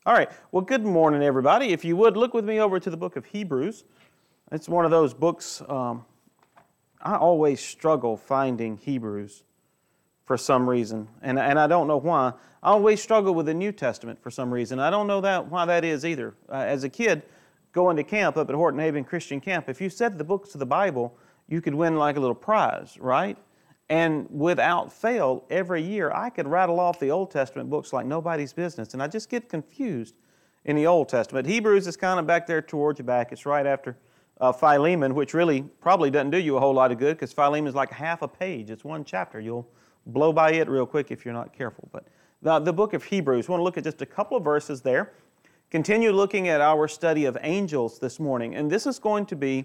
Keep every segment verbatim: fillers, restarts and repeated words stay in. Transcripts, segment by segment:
All right. Well, good morning, everybody. If you would, look with me over to the book of Hebrews. It's one of those books, um, I always struggle finding Hebrews for some reason, and, and I don't know why. I always struggle with the New Testament for some reason. I don't know that why that is either. Uh, as a kid, going to camp up at Horton Haven Christian Camp, if you said the books of the Bible, you could win like a little prize, right? And without fail, every year, I could rattle off the Old Testament books like nobody's business, and I just get confused in the Old Testament. Hebrews is kind of back there towards your back. It's right after uh, Philemon, which really probably doesn't do you a whole lot of good, because Philemon is like half a page. It's one chapter. You'll blow by it real quick if you're not careful. But the, the book of Hebrews, we want to look at just a couple of verses there. Continue looking at our study of angels this morning, and this is going to be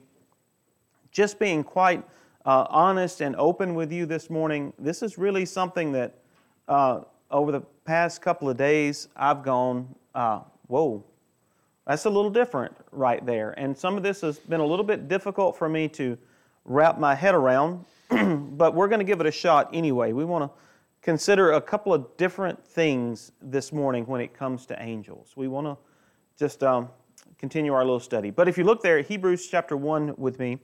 just being quite Uh, honest and open with you this morning. This is really something that uh, over the past couple of days I've gone, uh, whoa, that's a little different right there. And some of this has been a little bit difficult for me to wrap my head around, but we're going to give it a shot anyway. We want to consider a couple of different things this morning when it comes to angels. We want to just um, continue our little study. But if you look there at Hebrews chapter one with me,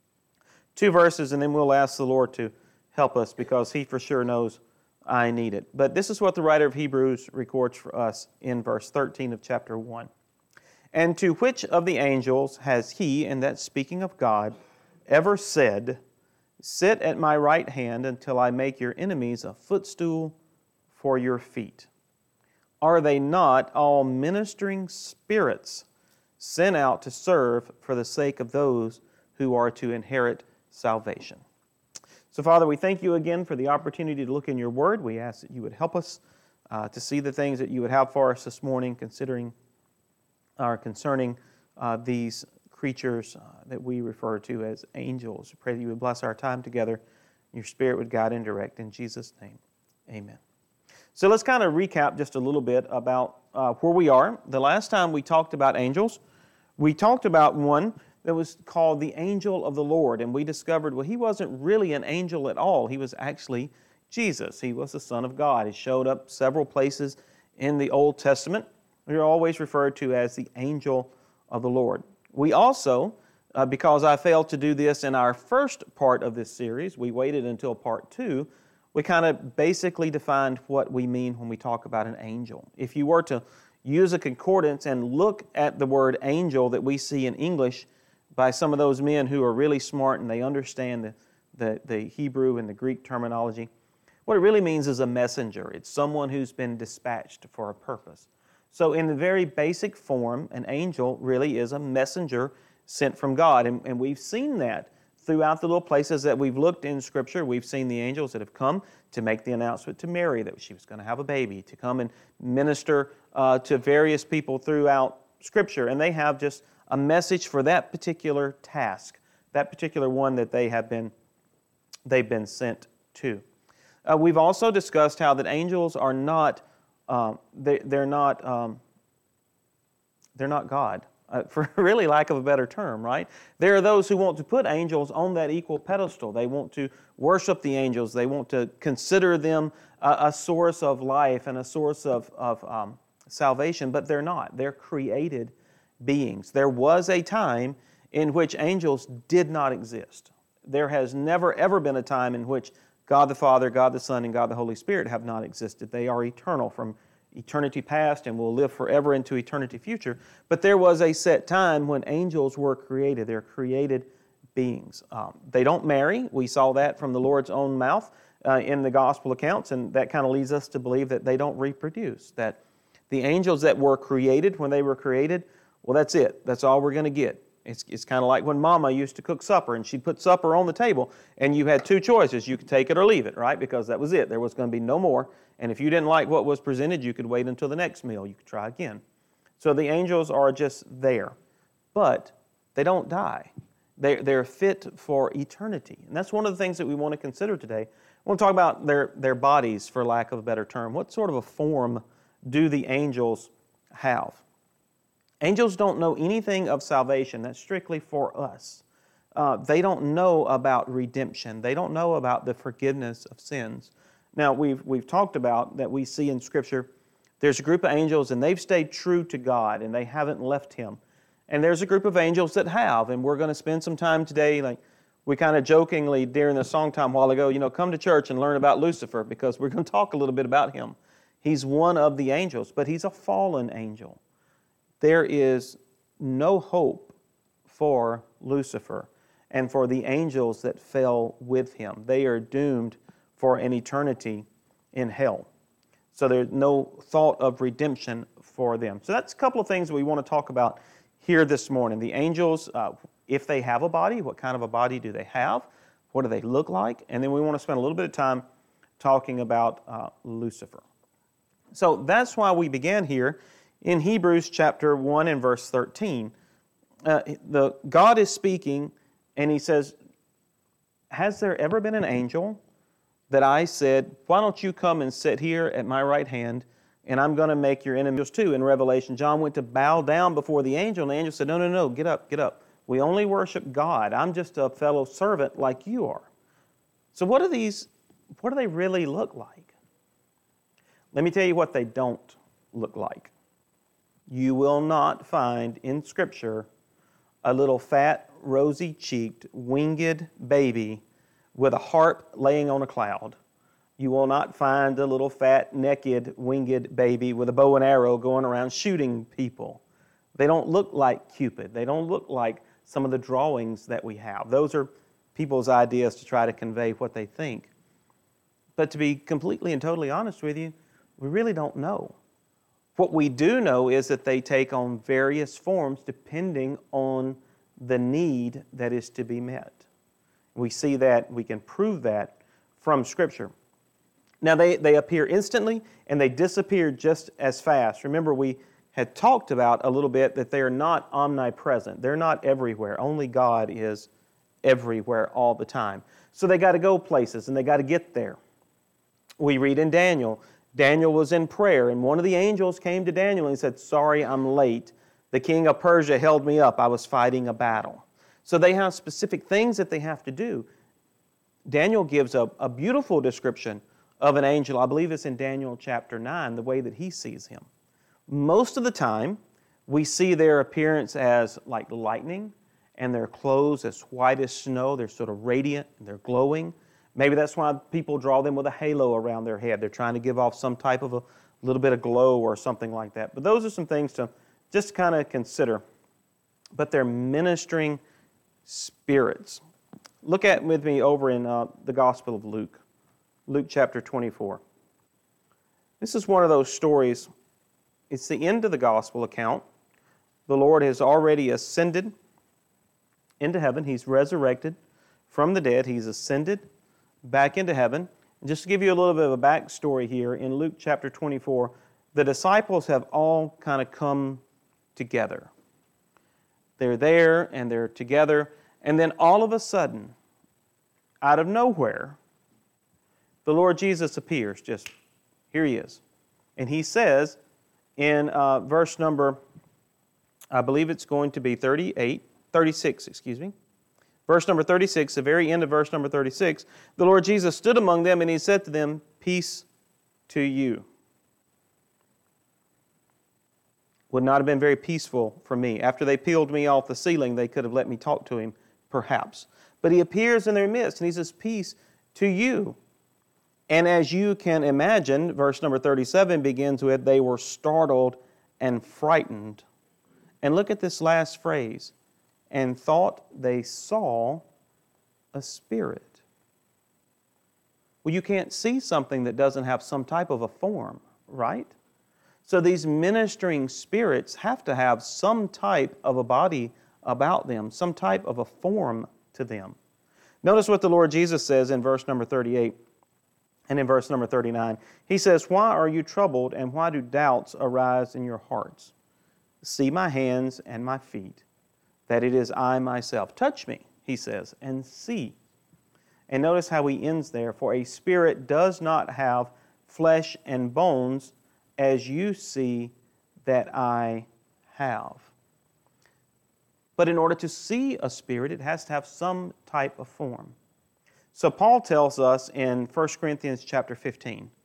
two verses, and then we'll ask the Lord to help us because He for sure knows I need it. But this is what the writer of Hebrews records for us in verse thirteen of chapter one. And to which of the angels has He, and that's speaking of God, ever said, "Sit at my right hand until I make your enemies a footstool for your feet"? Are they not all ministering spirits sent out to serve for the sake of those who are to inherit salvation? So, Father, we thank you again for the opportunity to look in your word. We ask that you would help us uh, to see the things that you would have for us this morning, considering or concerning uh, these creatures uh, that we refer to as angels. We pray that you would bless our time together. Your Spirit would guide and direct. In Jesus' name, amen. So let's kind of recap just a little bit about uh, where we are. The last time we talked about angels, we talked about one that was called the angel of the Lord. And we discovered, well, he wasn't really an angel at all. He was actually Jesus. He was the Son of God. He showed up several places in the Old Testament. They're always referred to as the angel of the Lord. We also, uh, because I failed to do this in our first part of this series, we waited until part two, we kind of basically defined what we mean when we talk about an angel. If you were to use a concordance and look at the word angel that we see in English by some of those men who are really smart and they understand the, the, the Hebrew and the Greek terminology, what it really means is a messenger. It's someone who's been dispatched for a purpose. So in the very basic form, an angel really is a messenger sent from God. And, and we've seen that throughout the little places that we've looked in Scripture. We've seen the angels that have come to make the announcement to Mary that she was going to have a baby, to come and minister uh, to various people throughout Scripture. And they have just a message for that particular task, that particular one that they have been, they've been sent to. Uh, we've also discussed how that angels are not, um, they, they're not, um, they're not God, uh, for really lack of a better term, right? There are those who want to put angels on that equal pedestal. They want to worship the angels. They want to consider them a, a source of life and a source of, of um, salvation, but they're not. They're created beings. There was a time in which angels did not exist. There has never, ever been a time in which God the Father, God the Son, and God the Holy Spirit have not existed. They are eternal from eternity past and will live forever into eternity future. But there was a set time when angels were created. They're created beings. Um, they don't marry. We saw that from the Lord's own mouth uh, in the gospel accounts, and that kind of leads us to believe that they don't reproduce, that the angels that were created when they were created, well, that's it. That's all we're going to get. It's, it's kind of like when Mama used to cook supper, and she'd put supper on the table, and you had two choices. You could take it or leave it, right? Because that was it. There was going to be no more. And if you didn't like what was presented, you could wait until the next meal. You could try again. So the angels are just there. But they don't die. They, they're fit for eternity. And that's one of the things that we want to consider today. I want to talk about their, their bodies, for lack of a better term. What sort of a form do the angels have? Angels don't know anything of salvation. That's strictly for us. Uh, they don't know about redemption. They don't know about the forgiveness of sins. Now, we've we've talked about that we see in Scripture There's a group of angels, and they've stayed true to God, and they haven't left Him. And there's a group of angels that have, and we're going to spend some time today, like we kind of jokingly during the song time a while ago, you know, come to church and learn about Lucifer, because we're going to talk a little bit about him. He's one of the angels, but he's a fallen angel. There is no hope for Lucifer and for the angels that fell with him. They are doomed for an eternity in hell. So there's no thought of redemption for them. So that's a couple of things that we want to talk about here this morning. The angels, uh, if they have a body, what kind of a body do they have? What do they look like? And then we want to spend a little bit of time talking about uh, Lucifer. So that's why we began here in Hebrews chapter one and verse thirteen. Uh, the God is speaking, and He says, has there ever been an angel that I said, why don't you come and sit here at my right hand, and I'm going to make your enemies too? In Revelation, John went to bow down before the angel, and the angel said, no, no, no, get up, get up. We only worship God. I'm just a fellow servant like you are. So what do these, what do they really look like? Let me tell you what they don't look like. You will not find in Scripture a little fat, rosy-cheeked, winged baby with a harp laying on a cloud. You will not find a little fat, naked, winged baby with a bow and arrow going around shooting people. They don't look like Cupid. They don't look like some of the drawings that we have. Those are people's ideas to try to convey what they think. But to be completely and totally honest with you, we really don't know. What we do know is that they take on various forms depending on the need that is to be met. We see that, we can prove that from Scripture. Now, they, they appear instantly, and they disappear just as fast. Remember, we had talked about a little bit that they are not omnipresent. They're not everywhere. Only God is everywhere all the time. So they got to go places, and they got to get there. We read in Daniel, Daniel was in prayer, and one of the angels came to Daniel and said, sorry, I'm late. The king of Persia held me up. I was fighting a battle. So they have specific things that they have to do. Daniel gives a, a beautiful description of an angel. I believe it's in Daniel chapter nine, the way that he sees him. Most of the time, we see their appearance as like lightning, and their clothes as white as snow. They're sort of radiant, and they're glowing. Maybe that's why people draw them with a halo around their head. They're trying to give off some type of a little bit of glow or something like that. But those are some things to just kind of consider. But they're ministering spirits. Look at with me over in uh, the Gospel of Luke, Luke chapter twenty-four. This is one of those stories. It's the end of the Gospel account. The Lord has already ascended into heaven. He's resurrected from the dead. He's ascended back into heaven. And just to give you a little bit of a backstory here, in Luke chapter twenty-four, the disciples have all kind of come together. They're there and they're together, and then all of a sudden, out of nowhere, the Lord Jesus appears. Just, here He is. And He says in uh, verse number, I believe it's going to be thirty-eight, thirty-six, excuse me. Verse number thirty-six, the very end of verse number thirty-six, the Lord Jesus stood among them and He said to them, peace to you. Would not have been very peaceful for me. After they peeled me off the ceiling, they could have let me talk to Him, perhaps. But He appears in their midst and He says, peace to you. And as you can imagine, verse number thirty-seven begins with, they were startled and frightened. And look at this last phrase, and thought they saw a spirit. Well, you can't see something that doesn't have some type of a form, right? So these ministering spirits have to have some type of a body about them, some type of a form to them. Notice what the Lord Jesus says in verse number thirty-eight and in verse number thirty-nine. He says, why are you troubled, and why do doubts arise in your hearts? See my hands and my feet, that it is I myself. Touch me, He says, and see. And notice how He ends there, for a spirit does not have flesh and bones, as you see that I have. But in order to see a spirit, it has to have some type of form. So Paul tells us in First Corinthians chapter fifteen,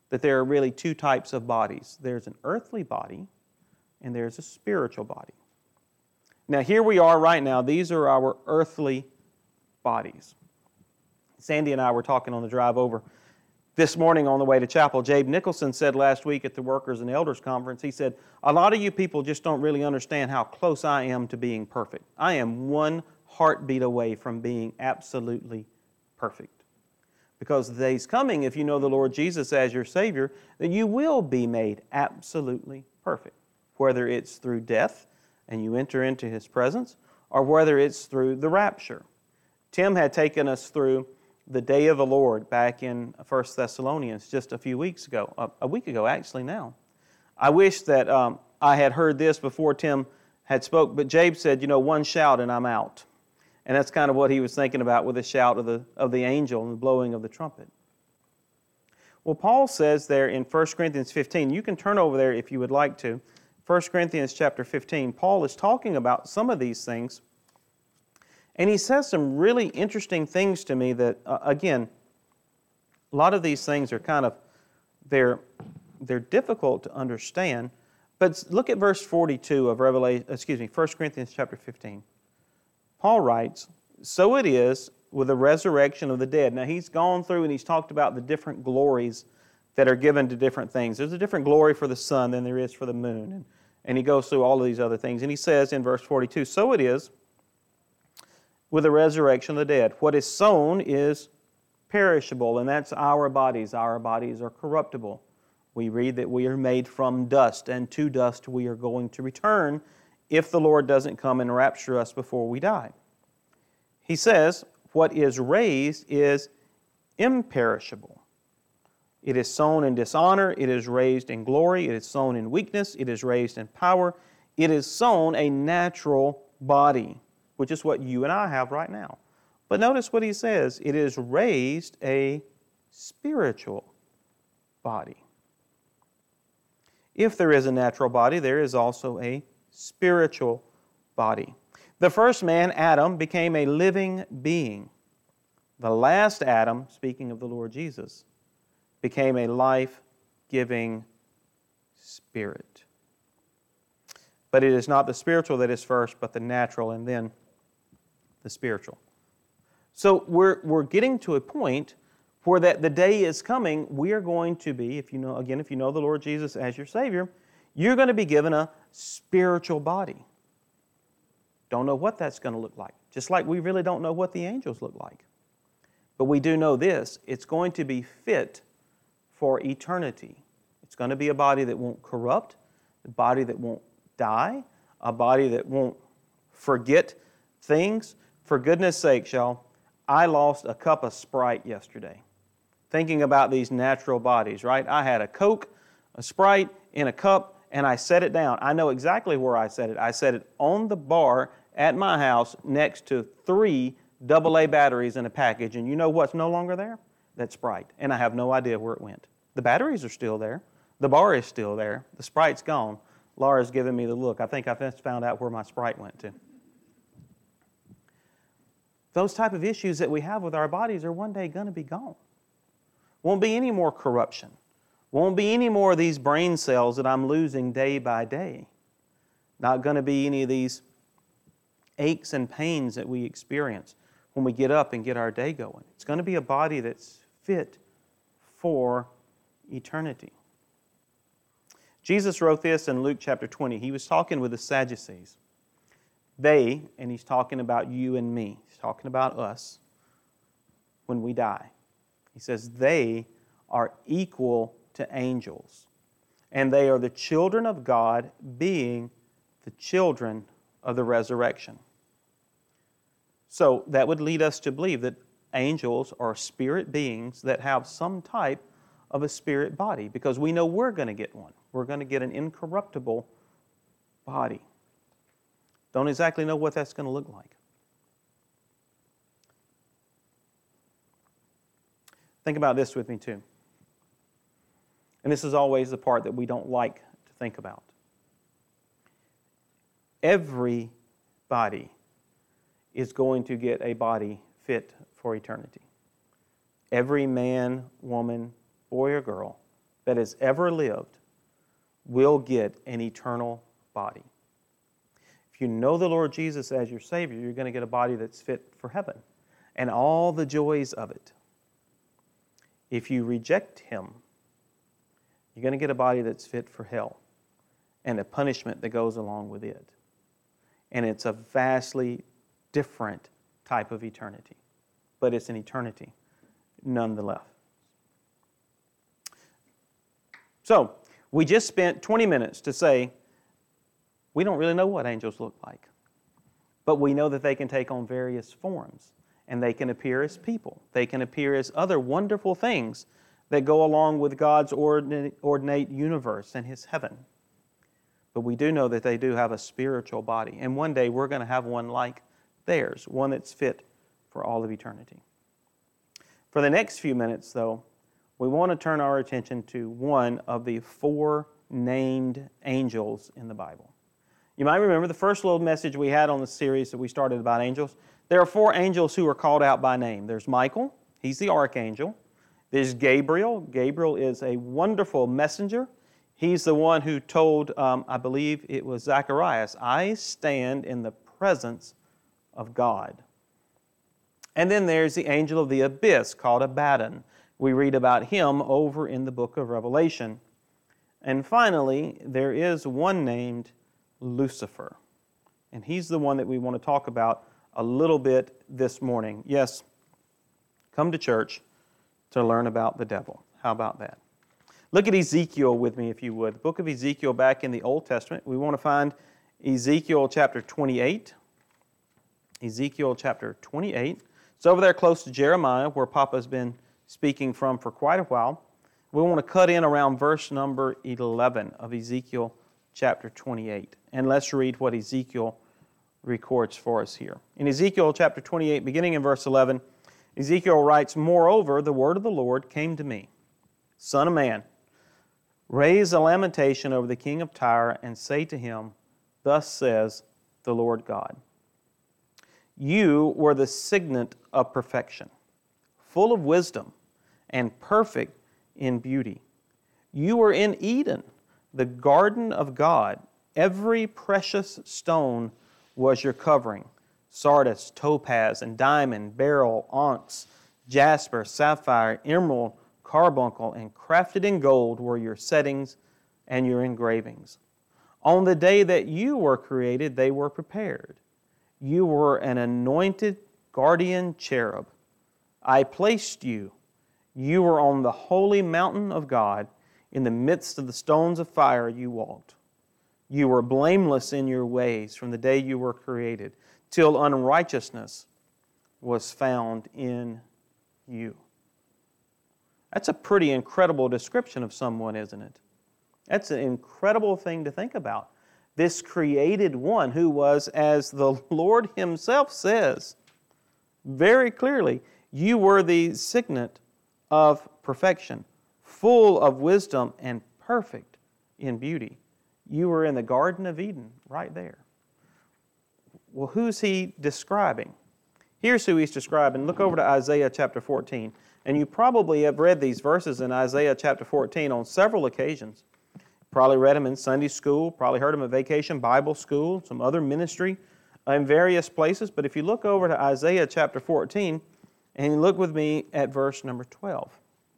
that there are really two types of bodies. There's an earthly body and there's a spiritual body. Now here we are right now. These are our earthly bodies. Sandy and I were talking on the drive over this morning on the way to chapel. Jabe Nicholson said last week at the Workers and Elders Conference, he said, a lot of you people just don't really understand how close I am to being perfect. I am one heartbeat away from being absolutely perfect. Because the day's coming, if you know the Lord Jesus as your Savior, that you will be made absolutely perfect. Whether it's through death and you enter into His presence, or whether it's through the rapture. Tim had taken us through the day of the Lord back in First Thessalonians just a few weeks ago, a, a week ago actually now. I wish that um, I had heard this before Tim had spoke, but Jabe said, you know, one shout and I'm out. And that's kind of what he was thinking about with the shout of the, of the angel and the blowing of the trumpet. Well, Paul says there in First Corinthians fifteen, you can turn over there if you would like to, First Corinthians chapter fifteen, Paul is talking about some of these things. And he says some really interesting things to me that, uh, again, a lot of these things are kind of, they're, they're difficult to understand. But look at verse forty-two of Revelation, excuse me, First Corinthians chapter fifteen. Paul writes, so it is with the resurrection of the dead. Now he's gone through and he's talked about the different glories that are given to different things. There's a different glory for the sun than there is for the moon. And, and he goes through all of these other things. And he says in verse forty-two, so it is with the resurrection of the dead. What is sown is perishable, and that's our bodies. Our bodies are corruptible. We read that we are made from dust, and to dust we are going to return if the Lord doesn't come and rapture us before we die. He says, what is raised is imperishable. It is sown in dishonor, it is raised in glory, it is sown in weakness, it is raised in power, it is sown a natural body, which is what you and I have right now. But notice what he says, it is raised a spiritual body. If there is a natural body, there is also a spiritual body. The first man, Adam, became a living being. The last Adam, speaking of the Lord Jesus, became a life-giving spirit. But it is not the spiritual that is first, but the natural, and then the spiritual. So we're we're getting to a point where that the day is coming, we are going to be, if you know, again, if you know the Lord Jesus as your Savior, you're going to be given a spiritual body. Don't know what that's going to look like. Just like we really don't know what the angels look like. But we do know this, it's going to be fit for eternity. It's going to be a body that won't corrupt, a body that won't die, a body that won't forget things. For goodness sake, y'all, I lost a cup of Sprite yesterday. Thinking about these natural bodies, right? I had a Coke, a Sprite in a cup, and I set it down. I know exactly where I set it. I set it on the bar at my house next to three double A batteries in a package. And you know what's no longer there? That Sprite. And I have no idea where it went. The batteries are still there. The bar is still there. The Sprite's gone. Laura's giving me the look. I think I just found out where my Sprite went to. Those type of issues that we have with our bodies are one day going to be gone. Won't be any more corruption. Won't be any more of these brain cells that I'm losing day by day. Not going to be any of these aches and pains that we experience when we get up and get our day going. It's going to be a body that's fit for eternity. Jesus wrote this in Luke chapter twenty. He was talking with the Sadducees. They, and he's talking about you and me. He's talking about us when we die. He says they are equal to angels. And they are the children of God, being the children of the resurrection. So that would lead us to believe that angels are spirit beings that have some type of a spirit body, because we know we're going to get one. We're going to get an incorruptible body. Don't exactly know what that's going to look like. Think about this with me too. And this is always the part that we don't like to think about. Every body is going to get a body fit for eternity. Every man, woman, boy or girl that has ever lived will get an eternal body. If you know the Lord Jesus as your Savior, you're going to get a body that's fit for heaven and all the joys of it. If you reject Him, you're going to get a body that's fit for hell and the punishment that goes along with it. And it's a vastly different type of eternity. But it's an eternity nonetheless. So, we just spent twenty minutes to say, we don't really know what angels look like. But we know that they can take on various forms. And they can appear as people. They can appear as other wonderful things that go along with God's ordinate universe and His heaven. But we do know that they do have a spiritual body. And one day we're going to have one like theirs, one that's fit for all of eternity. For the next few minutes, though, we want to turn our attention to one of the four named angels in the Bible. You might remember the first little message we had on the series that we started about angels. There are four angels who are called out by name. There's Michael, he's the archangel. There's Gabriel. Gabriel is a wonderful messenger. He's the one who told, um, I believe it was Zacharias, I stand in the presence of God. And then there's the angel of the abyss called Abaddon. We read about him over in the book of Revelation. And finally, there is one named Lucifer. And he's the one that we want to talk about a little bit this morning. Yes, come to church to learn about the devil. How about that? Look at Ezekiel with me, if you would. The book of Ezekiel back in the Old Testament. We want to find Ezekiel chapter twenty-eight. Ezekiel chapter twenty-eight. It's over there close to Jeremiah, where Papa's been speaking from for quite a while. We want to cut in around verse number eleven of Ezekiel chapter twenty-eight. And let's read what Ezekiel records for us here. In Ezekiel chapter twenty-eight, beginning in verse eleven, Ezekiel writes, Moreover, the word of the Lord came to me, Son of man, raise a lamentation over the king of Tyre, and say to him, Thus says the Lord God, You were the signet of perfection, full of wisdom, and perfect in beauty. You were in Eden, the garden of God. Every precious stone was your covering, sardius, topaz, and diamond, beryl, onyx, jasper, sapphire, emerald, carbuncle, and crafted in gold were your settings and your engravings. On the day that you were created, they were prepared. You were an anointed guardian cherub. I placed you. You were on the holy mountain of God. In the midst of the stones of fire you walked. You were blameless in your ways from the day you were created, till unrighteousness was found in you. That's a pretty incredible description of someone, isn't it? That's an incredible thing to think about. This created one who was, as the Lord Himself says very clearly, you were the signet of perfection, full of wisdom and perfect in beauty. You were in the Garden of Eden right there. Well, who's He describing? Here's who He's describing. Look over to Isaiah chapter fourteen. And you probably have read these verses in Isaiah chapter fourteen on several occasions. Probably read them in Sunday school, probably heard them at Vacation Bible School, some other ministry in various places. But if you look over to Isaiah chapter fourteen, and you look with me at verse number twelve.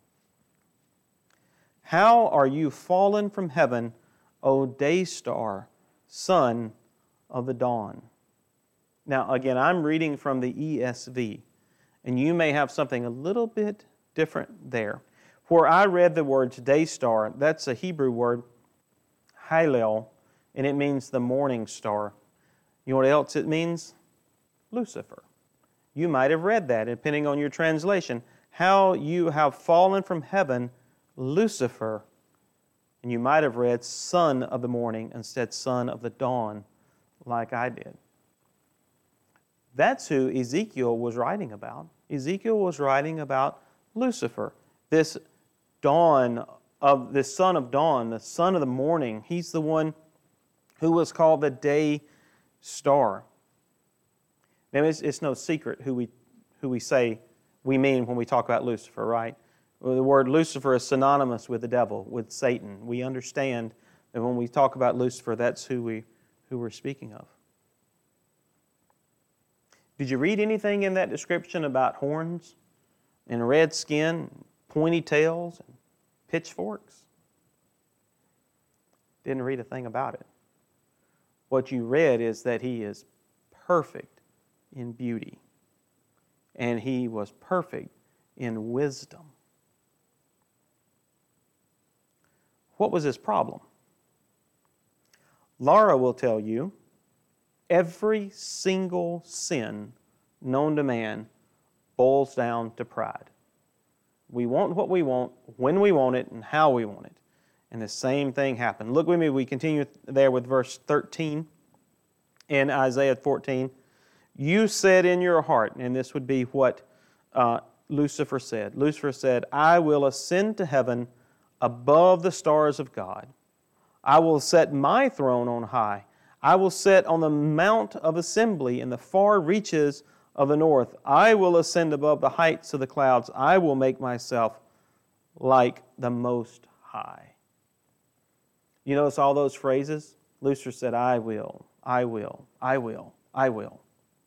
How are you fallen from heaven, O day star, son of the dawn? Now, again, I'm reading from the E S V, and you may have something a little bit different there. Where I read the words day star, that's a Hebrew word, Hallel, and it means the morning star. You know what else it means? Lucifer. You might have read that, depending on your translation. How you have fallen from heaven, Lucifer. And you might have read son of the morning instead son of the dawn, like I did. That's who Ezekiel was writing about. Ezekiel was writing about Lucifer, this dawn of the son of dawn, the son of the morning. He's the one who was called the day star. Now, it's, it's no secret who we who we say we mean when we talk about Lucifer, right? Well, the word Lucifer is synonymous with the devil, with Satan. We understand that when we talk about Lucifer, that's who, we, who we're speaking of. Did you read anything in that description about horns and red skin, pointy tails, and pitchforks? Didn't read a thing about it. What you read is that he is perfect in beauty, and he was perfect in wisdom. What was his problem? Laura will tell you every single sin known to man boils down to pride. We want what we want, when we want it, and how we want it. And the same thing happened. Look with me, we continue there with verse thirteen in Isaiah fourteen. You said in your heart, and this would be what uh, Lucifer said. Lucifer said, I will ascend to heaven above the stars of God. I will set my throne on high. I will sit on the mount of assembly in the far reaches of the north. I will ascend above the heights of the clouds. I will make myself like the Most High. You notice all those phrases? Lucifer said, I will, I will, I will, I will.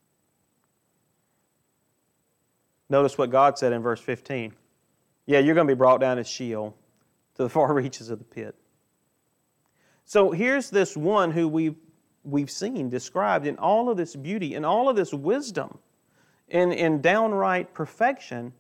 Notice what God said in verse fifteen. Yeah, you're going to be brought down to Sheol, to the far reaches of the pit. So here's this one who we've, we've seen described in all of this beauty, in all of this wisdom, in, in downright perfection.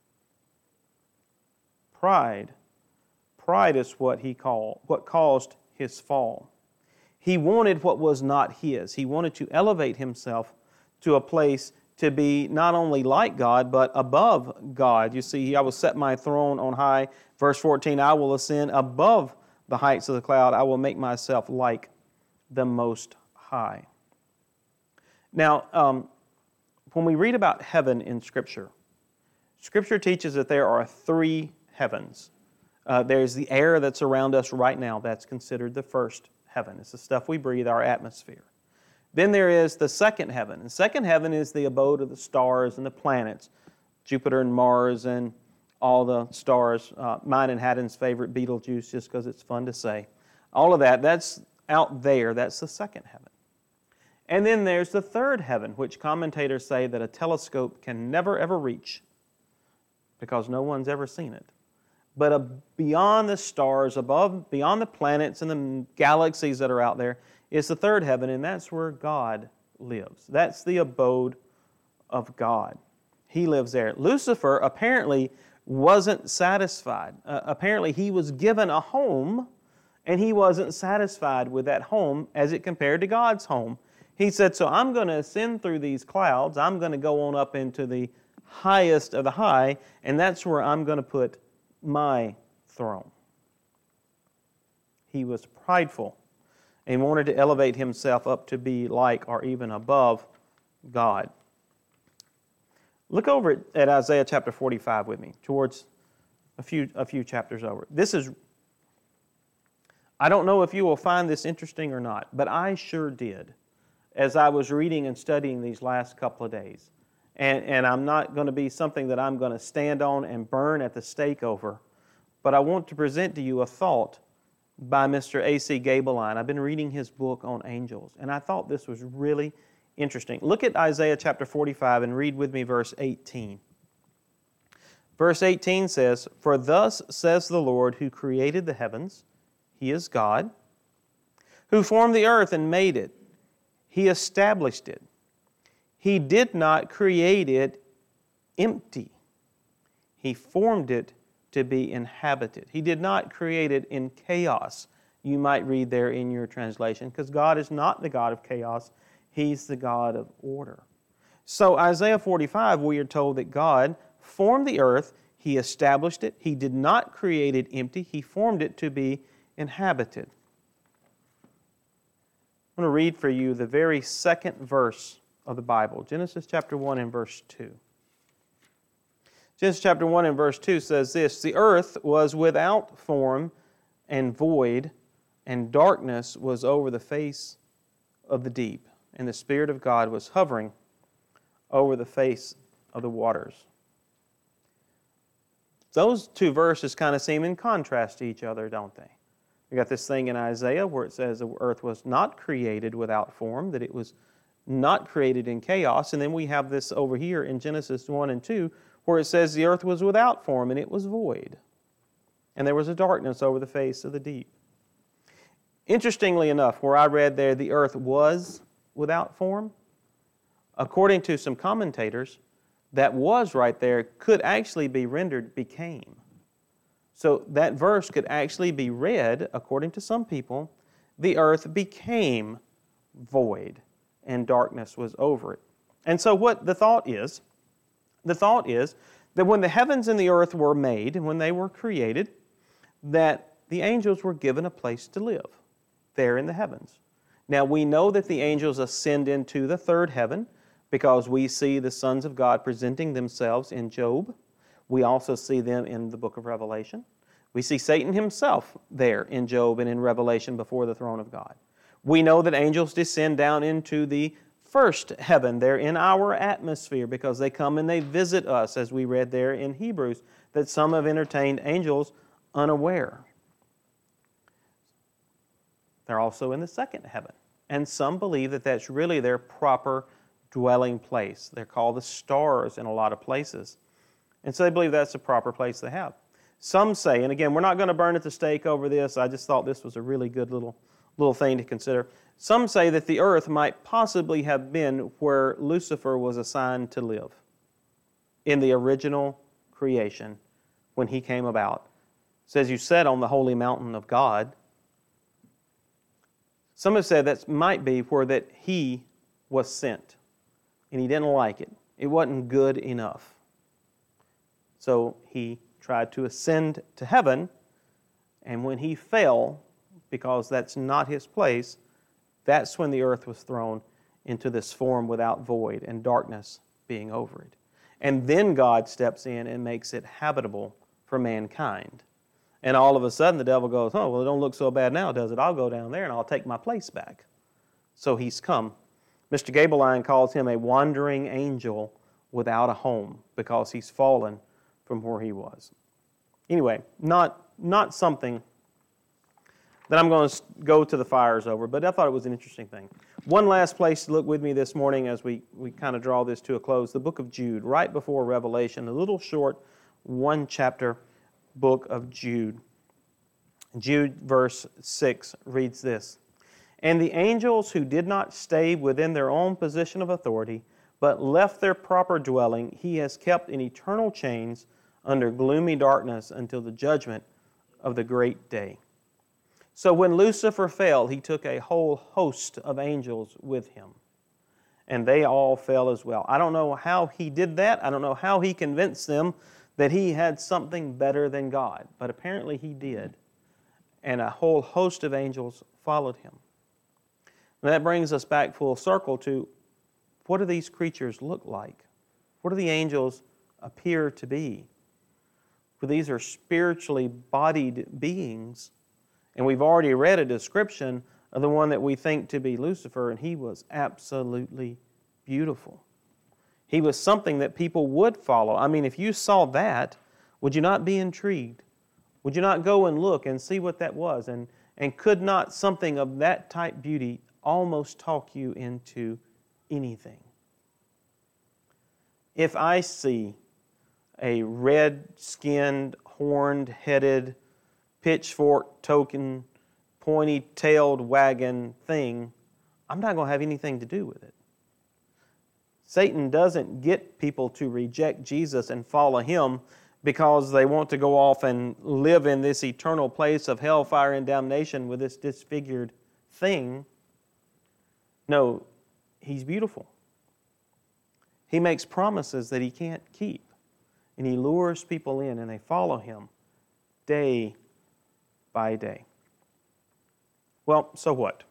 Pride. Pride is what he called, what caused his fall. He wanted what was not his. He wanted to elevate himself to a place to be not only like God, but above God. You see, I will set my throne on high. Verse fourteen, I will ascend above the heights of the cloud. I will make myself like the Most High. Now, um, when we read about heaven in Scripture, Scripture teaches that there are three heavens. Uh, there's the air that's around us right now. That's considered the first heaven. It's the stuff we breathe, our atmosphere. Then there is the second heaven. The second heaven is the abode of the stars and the planets, Jupiter and Mars and all the stars. Uh, mine and Haddon's favorite, Betelgeuse, just because it's fun to say. All of that, that's out there. That's the second heaven. And then there's the third heaven, which commentators say that a telescope can never, ever reach because no one's ever seen it. But uh, beyond the stars, above, beyond the planets and the galaxies that are out there, is the third heaven, and that's where God lives. That's the abode of God. He lives there. Lucifer apparently wasn't satisfied. Uh, apparently he was given a home, and he wasn't satisfied with that home as it compared to God's home. He said, so I'm going to ascend through these clouds. I'm going to go on up into the highest of the high, and that's where I'm going to put my throne. He was prideful and wanted to elevate himself up to be like or even above God. Look over at, at Isaiah chapter forty-five with me, towards a few, a few chapters over. This is, I don't know if you will find this interesting or not, but I sure did as I was reading and studying these last couple of days. And, and I'm not going to be something that I'm going to stand on and burn at the stake over, but I want to present to you a thought by Mister A C Gabeline. I've been reading his book on angels, and I thought this was really interesting. Look at Isaiah chapter forty-five and read with me verse eighteen. Verse eighteen says, For thus says the Lord who created the heavens, He is God, who formed the earth and made it. He established it. He did not create it empty. He formed it to be inhabited. He did not create it in chaos. You might read there in your translation, because God is not the God of chaos. He's the God of order. So Isaiah forty-five, we are told that God formed the earth. He established it. He did not create it empty. He formed it to be inhabited. I'm going to read for you the very second verse of the Bible, Genesis chapter one and verse two. Genesis chapter one and verse two says this, The earth was without form and void, and darkness was over the face of the deep, and the Spirit of God was hovering over the face of the waters. Those two verses kind of seem in contrast to each other, don't they? We got this thing in Isaiah where it says the earth was not created without form, that it was not created in chaos. And then we have this over here in Genesis one and two where it says the earth was without form and it was void. And there was a darkness over the face of the deep. Interestingly enough, where I read there the earth was without form, according to some commentators, that was right there could actually be rendered became. So that verse could actually be read, according to some people, the earth became void and darkness was over it. And so what the thought is, the thought is that when the heavens and the earth were made, and when they were created, that the angels were given a place to live there in the heavens. Now we know that the angels ascend into the third heaven because we see the sons of God presenting themselves in Job. We also see them in the book of Revelation. We see Satan himself there in Job and in Revelation before the throne of God. We know that angels descend down into the first heaven. They're in our atmosphere because they come and they visit us, as we read there in Hebrews, that some have entertained angels unaware. They're also in the second heaven. And some believe that that's really their proper dwelling place. They're called the stars in a lot of places. And so they believe that's the proper place they have. Some say, and again, we're not going to burn at the stake over this. I just thought this was a really good little, little thing to consider. Some say that the earth might possibly have been where Lucifer was assigned to live in the original creation when he came about. It says, you sat on the holy mountain of God. Some have said that might be where that he was sent, and he didn't like it. It wasn't good enough. So he tried to ascend to heaven, and when he fell, because that's not his place, that's when the earth was thrown into this form without void and darkness being over it. And then God steps in and makes it habitable for mankind. And all of a sudden the devil goes, oh, well, it don't look so bad now, does it? I'll go down there and I'll take my place back. So he's come. Mister Gabeline calls him a wandering angel without a home because he's fallen from where he was. Anyway, not, not something that I'm going to go to the fires over, but I thought it was an interesting thing. One last place to look with me this morning as we, we kind of draw this to a close, the book of Jude, right before Revelation, a little short one-chapter book of Jude. Jude verse six reads this, and the angels who did not stay within their own position of authority, but left their proper dwelling, he has kept in eternal chains under gloomy darkness until the judgment of the great day. So when Lucifer fell, he took a whole host of angels with him, and they all fell as well. I don't know how he did that. I don't know how he convinced them that he had something better than God, but apparently he did, and a whole host of angels followed him. And that brings us back full circle to, what do these creatures look like? What do the angels appear to be? For these are spiritually bodied beings, and we've already read a description of the one that we think to be Lucifer, and he was absolutely beautiful. He was something that people would follow. I mean, if you saw that, would you not be intrigued? Would you not go and look and see what that was? And, and could not something of that type beauty almost talk you into anything? If I see a red-skinned, horned-headed, pitchfork-token, pointy-tailed wagon thing, I'm not going to have anything to do with it. Satan doesn't get people to reject Jesus and follow him because they want to go off and live in this eternal place of hellfire and damnation with this disfigured thing. No, he's beautiful. He makes promises that he can't keep. And he lures people in and they follow him day by day. Well, so what?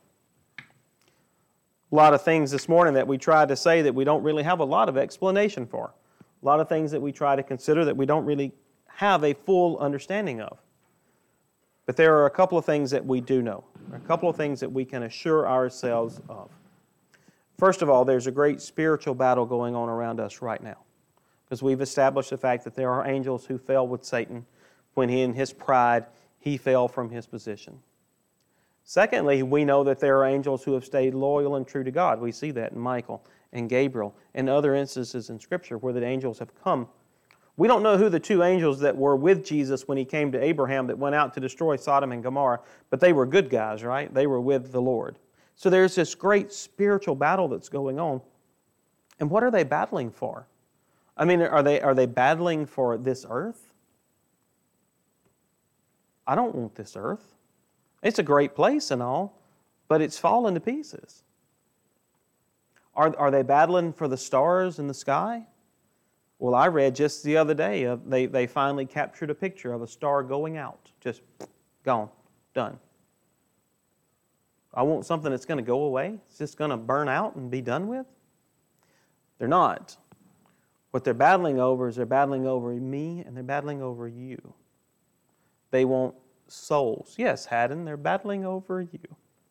A lot of things this morning that we try to say that we don't really have a lot of explanation for. A lot of things that we try to consider that we don't really have a full understanding of. But there are a couple of things that we do know. There are a couple of things that we can assure ourselves of. First of all, there's a great spiritual battle going on around us right now. because we've established the fact that there are angels who fell with Satan when he, in his pride, he fell from his position. Secondly, we know that there are angels who have stayed loyal and true to God. We see that in Michael and Gabriel and other instances in Scripture where the angels have come. We don't know who the two angels that were with Jesus when he came to Abraham that went out to destroy Sodom and Gomorrah, but they were good guys, right? They were with the Lord. So there's this great spiritual battle that's going on. And what are they battling for? I mean, are they are they battling for this earth? I don't want this earth. It's a great place and all, but it's fallen to pieces. Are, are they battling for the stars in the sky? Well, I read just the other day, uh, they, they finally captured a picture of a star going out. Just gone, done. I want something that's going to go away. It's just going to burn out and be done with. They're not. What they're battling over is they're battling over me and they're battling over you. They want souls. Yes, Haddon, they're battling over you.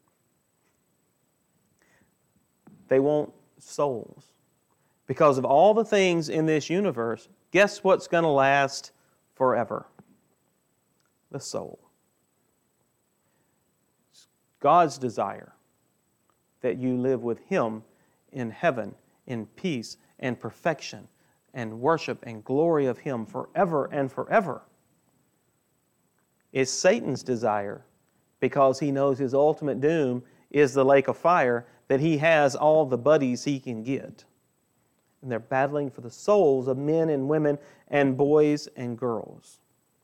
They want souls. Because of all the things in this universe, guess what's going to last forever? The soul. It's God's desire that you live with Him in heaven, in peace and perfection, and worship and glory of Him forever and forever. It's Satan's desire, because he knows his ultimate doom is the lake of fire, that he has all the buddies he can get. And they're battling for the souls of men and women and boys and girls.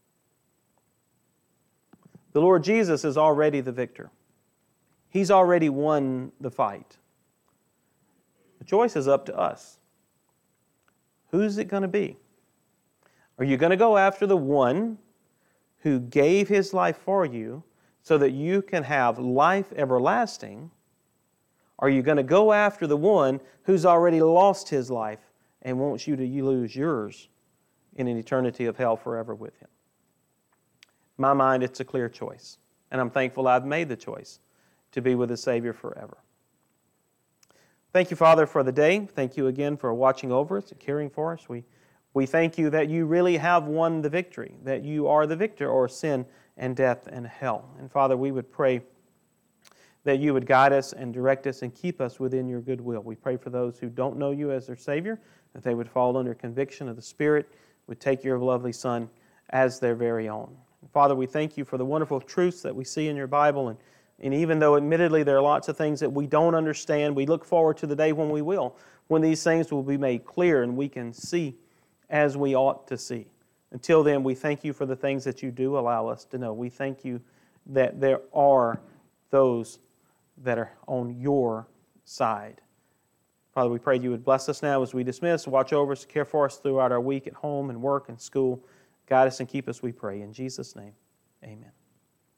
The Lord Jesus is already the victor. He's already won the fight. The choice is up to us. Who's it going to be? Are you going to go after the one who gave His life for you so that you can have life everlasting? Are you going to go after the one who's already lost his life and wants you to lose yours in an eternity of hell forever with him? In my mind, it's a clear choice. And I'm thankful I've made the choice to be with the Savior forever. Thank you, Father, for the day. Thank you again for watching over us and caring for us. We, we thank you that you really have won the victory, that you are the victor over sin and death and hell. And Father, we would pray that you would guide us and direct us and keep us within your good will. We pray for those who don't know you as their Savior, that they would fall under conviction of the Spirit, would take your lovely Son as their very own. And Father, we thank you for the wonderful truths that we see in your Bible, and, and even though admittedly there are lots of things that we don't understand, we look forward to the day when we will, when these things will be made clear and we can see as we ought to see. Until then, we thank you for the things that you do allow us to know. We thank you that there are those that are on your side. Father, we pray you would bless us now as we dismiss, watch over us, care for us throughout our week at home and work and school. Guide us and keep us, we pray. In Jesus' name, amen.